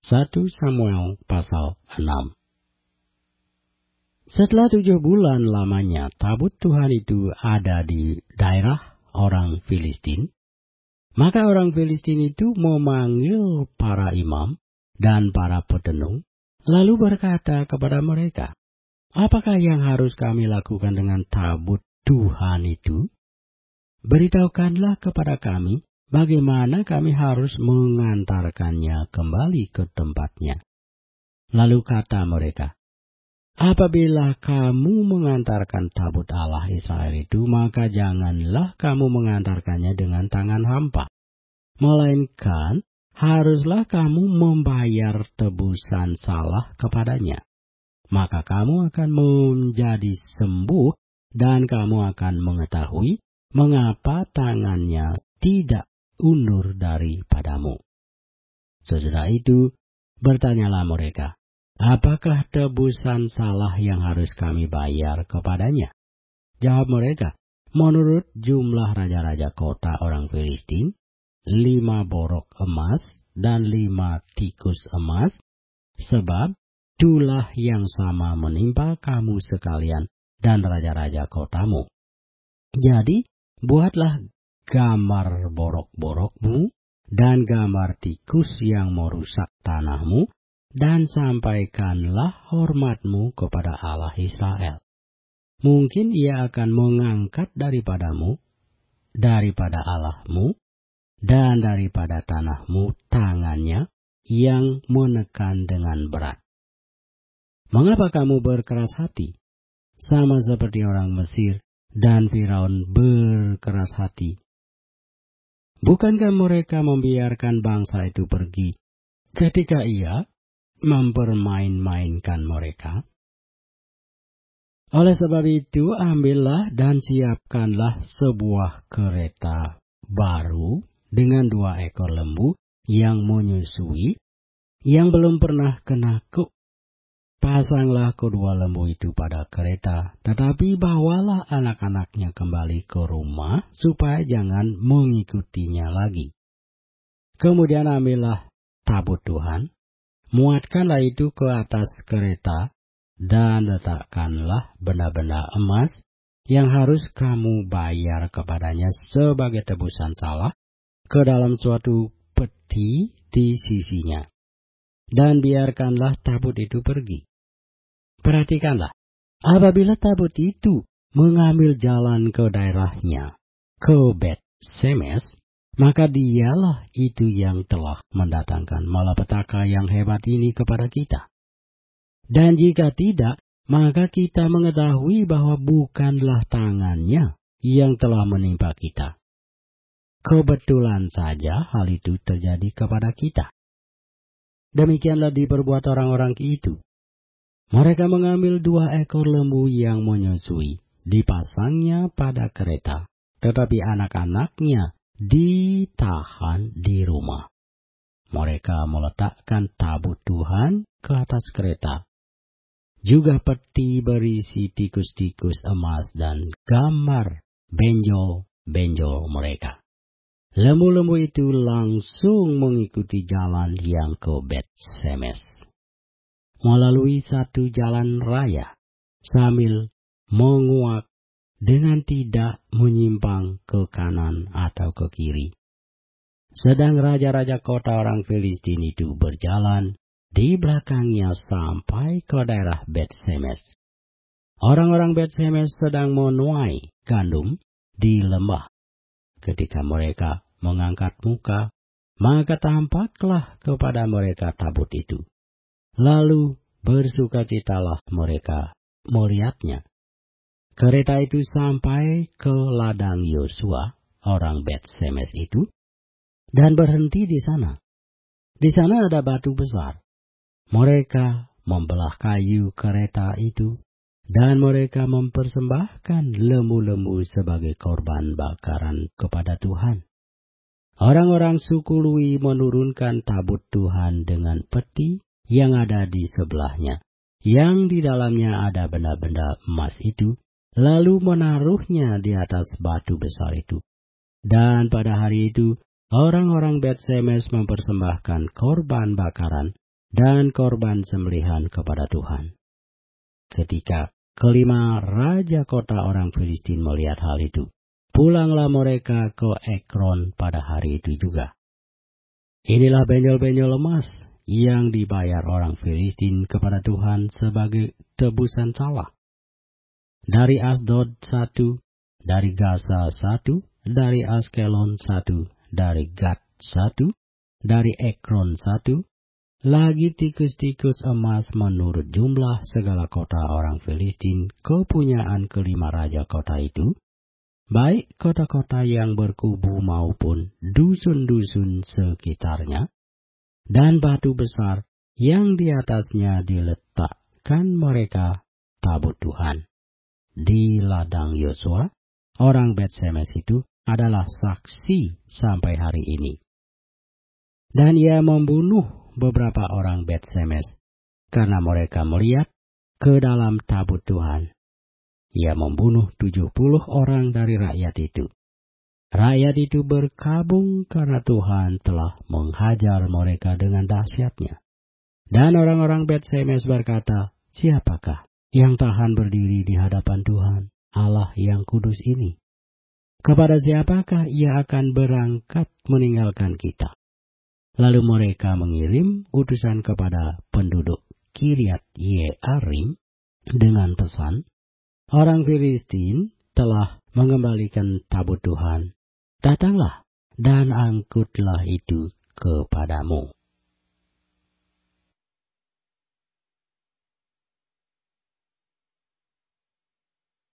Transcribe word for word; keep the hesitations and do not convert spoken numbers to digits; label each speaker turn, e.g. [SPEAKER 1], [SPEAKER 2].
[SPEAKER 1] satu Samuel pasal enam. Setelah tujuh bulan lamanya tabut Tuhan itu ada di daerah orang Filistin, maka orang Filistin itu memanggil para imam dan para petenung, lalu berkata kepada mereka, "Apakah yang harus kami lakukan dengan tabut Tuhan itu? Beritahukanlah kepada kami bagaimana kami harus mengantarkannya kembali ke tempatnya." Lalu kata mereka, "Apabila kamu mengantarkan tabut Allah Israel itu, maka janganlah kamu mengantarkannya dengan tangan hampa, melainkan haruslah kamu membayar tebusan salah kepadanya. Maka kamu akan menjadi sembuh dan kamu akan mengetahui mengapa tangannya tidak undur daripadamu." Sesudah itu bertanyalah mereka, "Apakah tebusan salah yang harus kami bayar kepadanya?" Jawab mereka, "Menurut jumlah raja-raja kota orang Filistin, lima borok emas dan lima tikus emas, sebab tulah yang sama menimpa kamu sekalian dan raja-raja kotamu. Jadi buatlah gambar borok-borokmu dan gambar tikus yang merusak tanahmu, dan sampaikanlah hormatmu kepada Allah Israel. Mungkin ia akan mengangkat daripadamu, daripada Allahmu, dan daripada tanahmu tangannya yang menekan dengan berat. Mengapa kamu berkeras hati? Sama seperti orang Mesir dan Firaun berkeras hati. Bukankah mereka membiarkan bangsa itu pergi ketika ia mempermain-mainkan mereka? Oleh sebab itu, ambillah dan siapkanlah sebuah kereta baru dengan dua ekor lembu yang menyusui, yang belum pernah kena kuk. Pasanglah kedua lembu itu pada kereta, tetapi bawalah anak-anaknya kembali ke rumah supaya jangan mengikutinya lagi. Kemudian ambillah tabut Tuhan, muatkanlah itu ke atas kereta, dan letakkanlah benda-benda emas yang harus kamu bayar kepadanya sebagai tebusan salah ke dalam suatu peti di sisinya. Dan biarkanlah tabut itu pergi. Perhatikanlah, apabila tabut itu mengambil jalan ke daerahnya, ke Bet Semes, maka dialah itu yang telah mendatangkan malapetaka yang hebat ini kepada kita. Dan jika tidak, maka kita mengetahui bahwa bukanlah tangannya yang telah menimpa kita. Kebetulan saja hal itu terjadi kepada kita. Demikianlah diperbuat orang-orang itu. Mereka mengambil dua ekor lembu yang menyusui, dipasangnya pada kereta, tetapi anak-anaknya ditahan di rumah. Mereka meletakkan tabut Tuhan ke atas kereta, juga peti berisi tikus-tikus emas dan gambar benjol-benjol mereka. Lembu-lembu itu langsung mengikuti jalan yang ke Bet Semes, melalui satu jalan raya, sambil menguak dengan tidak menyimpang ke kanan atau ke kiri. Sedang raja-raja kota orang Filistin itu berjalan di belakangnya sampai ke daerah Bet Semes. Orang-orang Bet Semes sedang menuai gandum di lembah. Ketika mereka mengangkat muka, maka tampaklah kepada mereka tabut itu. Lalu bersukacitalah mereka melihatnya. Kereta itu sampai ke ladang Yosua, orang Bet Semes itu, dan berhenti di sana. Di sana ada batu besar. Mereka membelah kayu kereta itu, dan mereka mempersembahkan lembu-lembu sebagai korban bakaran kepada Tuhan. Orang-orang suku Lewi menurunkan tabut Tuhan dengan peti yang ada di sebelahnya, yang di dalamnya ada benda-benda emas itu, lalu menaruhnya di atas batu besar itu. Dan pada hari itu, orang-orang Bet Semes mempersembahkan korban bakaran dan korban sembelihan kepada Tuhan. Ketika kelima raja kota orang Filistin melihat hal itu, pulanglah mereka ke Ekron pada hari itu juga. Inilah benjol-benjol emas yang dibayar orang Filistin kepada Tuhan sebagai tebusan salah. Dari Asdod satu, dari Gaza satu, dari Askelon satu, dari Gad satu, dari Ekron satu, lagi tikus-tikus emas menurut jumlah segala kota orang Filistin kepunyaan kelima raja kota itu, baik kota-kota yang berkubu maupun dusun-dusun sekitarnya, dan batu besar yang di atasnya diletakkan mereka tabut Tuhan. Di ladang Yosua, orang Bet-Semes itu adalah saksi sampai hari ini. Dan ia membunuh beberapa orang Bet-Semes karena mereka melihat ke dalam tabut Tuhan. Ia membunuh tujuh puluh orang dari rakyat itu. Rakyat itu berkabung karena Tuhan telah menghajar mereka dengan dahsyatnya. Dan orang-orang Bet-Semes berkata, "Siapakah yang tahan berdiri di hadapan Tuhan, Allah yang kudus ini? Kepada siapakah ia akan berangkat meninggalkan kita?" Lalu mereka mengirim utusan kepada penduduk Kiryat Yearim dengan pesan, "Orang Filistin telah mengembalikan tabut Tuhan. Datanglah dan angkutlah itu kepadamu."